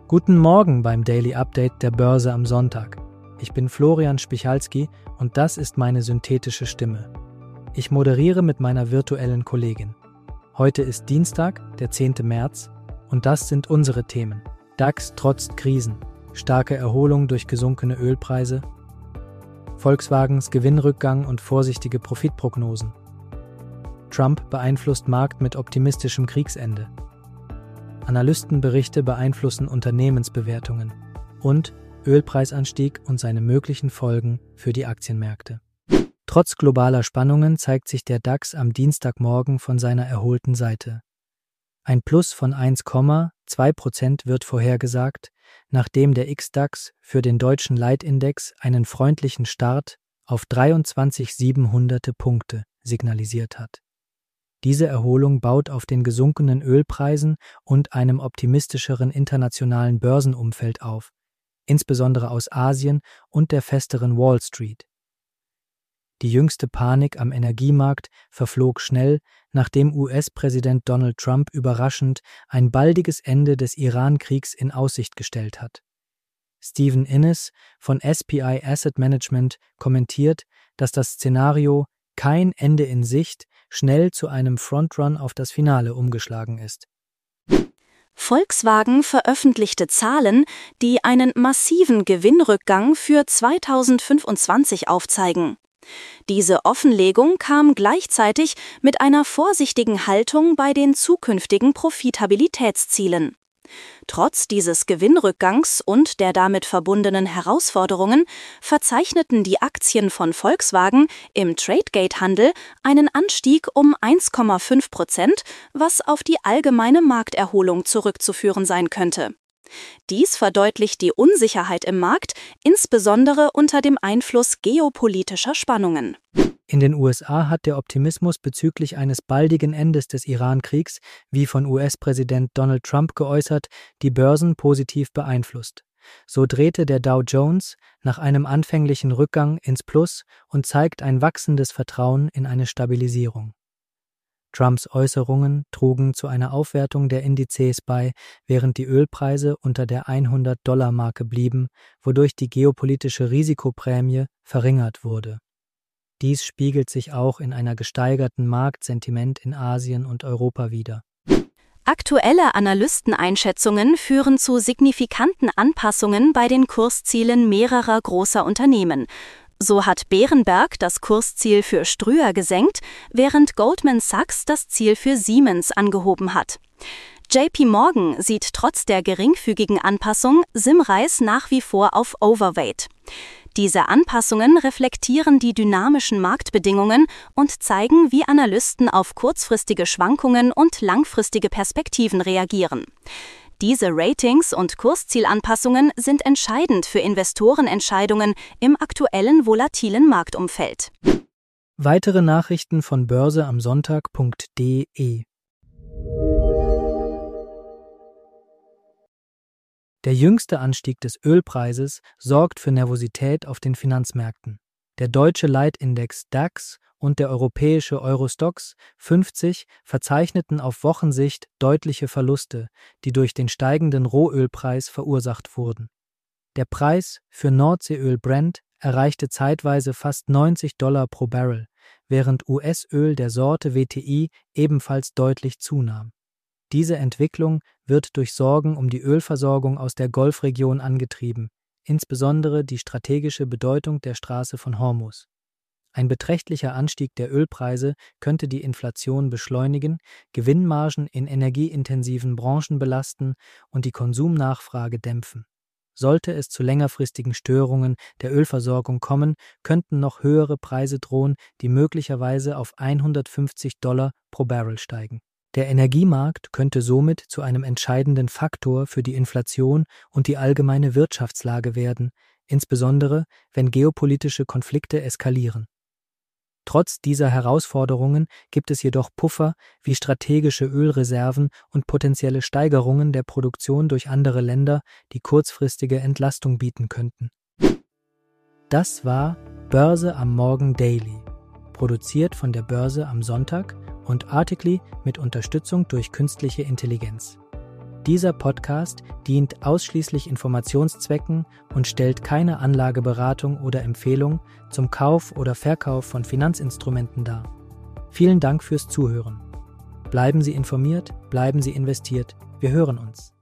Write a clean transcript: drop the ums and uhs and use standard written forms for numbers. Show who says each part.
Speaker 1: Guten Morgen beim Daily Update der Börse am Sonntag. Ich bin Florian Spichalski und das ist meine synthetische Stimme. Ich moderiere mit meiner virtuellen Kollegin. Heute ist Dienstag, der 10. März und das sind unsere Themen. DAX trotzt Krisen, starke Erholung durch gesunkene Ölpreise, Volkswagens Gewinnrückgang und vorsichtige Profitprognosen. Trump beeinflusst Markt mit optimistischem Kriegsende. Analystenberichte beeinflussen Unternehmensbewertungen und Ölpreisanstieg und seine möglichen Folgen für die Aktienmärkte. Trotz globaler Spannungen zeigt sich der DAX am Dienstagmorgen von seiner erholten Seite. Ein Plus von 1,2% wird vorhergesagt, nachdem der XDAX für den deutschen Leitindex einen freundlichen Start auf 23.700 Punkte signalisiert hat. Diese Erholung baut auf den gesunkenen Ölpreisen und einem optimistischeren internationalen Börsenumfeld auf, insbesondere aus Asien und der festeren Wall Street. Die jüngste Panik am Energiemarkt verflog schnell, nachdem US-Präsident Donald Trump überraschend ein baldiges Ende des Iran-Kriegs in Aussicht gestellt hat. Stephen Innes von SPI Asset Management kommentiert, dass das Szenario „kein Ende in Sicht“ schnell zu einem Frontrun auf das Finale umgeschlagen ist.
Speaker 2: Volkswagen veröffentlichte Zahlen, die einen massiven Gewinnrückgang für 2025 aufzeigen. Diese Offenlegung kam gleichzeitig mit einer vorsichtigen Haltung bei den zukünftigen Profitabilitätszielen. Trotz dieses Gewinnrückgangs und der damit verbundenen Herausforderungen verzeichneten die Aktien von Volkswagen im Tradegate-Handel einen Anstieg um 1,5%, was auf die allgemeine Markterholung zurückzuführen sein könnte. Dies verdeutlicht die Unsicherheit im Markt, insbesondere unter dem Einfluss geopolitischer Spannungen.
Speaker 1: In den USA hat der Optimismus bezüglich eines baldigen Endes des Iran-Kriegs, wie von US-Präsident Donald Trump geäußert, die Börsen positiv beeinflusst. So drehte der Dow Jones nach einem anfänglichen Rückgang ins Plus und zeigt ein wachsendes Vertrauen in eine Stabilisierung. Trumps Äußerungen trugen zu einer Aufwertung der Indizes bei, während die Ölpreise unter der 100-Dollar-Marke blieben, wodurch die geopolitische Risikoprämie verringert wurde. Dies spiegelt sich auch in einer gesteigerten Marktsentiment in Asien und Europa wider.
Speaker 2: Aktuelle Analysteneinschätzungen führen zu signifikanten Anpassungen bei den Kurszielen mehrerer großer Unternehmen. So hat Berenberg das Kursziel für Ströer gesenkt, während Goldman Sachs das Ziel für Siemens angehoben hat. JP Morgan sieht trotz der geringfügigen Anpassung Symrise nach wie vor auf Overweight. Diese Anpassungen reflektieren die dynamischen Marktbedingungen und zeigen, wie Analysten auf kurzfristige Schwankungen und langfristige Perspektiven reagieren. Diese Ratings- und Kurszielanpassungen sind entscheidend für Investorenentscheidungen im aktuellen volatilen Marktumfeld.
Speaker 1: Weitere Nachrichten von börseamsonntag.de. Der jüngste Anstieg des Ölpreises sorgt für Nervosität auf den Finanzmärkten. Der deutsche Leitindex DAX und der europäische Euro-Stoxx 50 verzeichneten auf Wochensicht deutliche Verluste, die durch den steigenden Rohölpreis verursacht wurden. Der Preis für Nordseeöl Brent erreichte zeitweise fast $90 pro Barrel, während US-Öl der Sorte WTI ebenfalls deutlich zunahm. Diese Entwicklung wird durch Sorgen um die Ölversorgung aus der Golfregion angetrieben, insbesondere die strategische Bedeutung der Straße von Hormuz. Ein beträchtlicher Anstieg der Ölpreise könnte die Inflation beschleunigen, Gewinnmargen in energieintensiven Branchen belasten und die Konsumnachfrage dämpfen. Sollte es zu längerfristigen Störungen der Ölversorgung kommen, könnten noch höhere Preise drohen, die möglicherweise auf $150 pro Barrel steigen. Der Energiemarkt könnte somit zu einem entscheidenden Faktor für die Inflation und die allgemeine Wirtschaftslage werden, insbesondere wenn geopolitische Konflikte eskalieren. Trotz dieser Herausforderungen gibt es jedoch Puffer wie strategische Ölreserven und potenzielle Steigerungen der Produktion durch andere Länder, die kurzfristige Entlastung bieten könnten. Das war Börse am Morgen Daily, produziert von der Börse am Sonntag und Articly mit Unterstützung durch künstliche Intelligenz. Dieser Podcast dient ausschließlich Informationszwecken und stellt keine Anlageberatung oder Empfehlung zum Kauf oder Verkauf von Finanzinstrumenten dar. Vielen Dank fürs Zuhören. Bleiben Sie informiert, bleiben Sie investiert. Wir hören uns.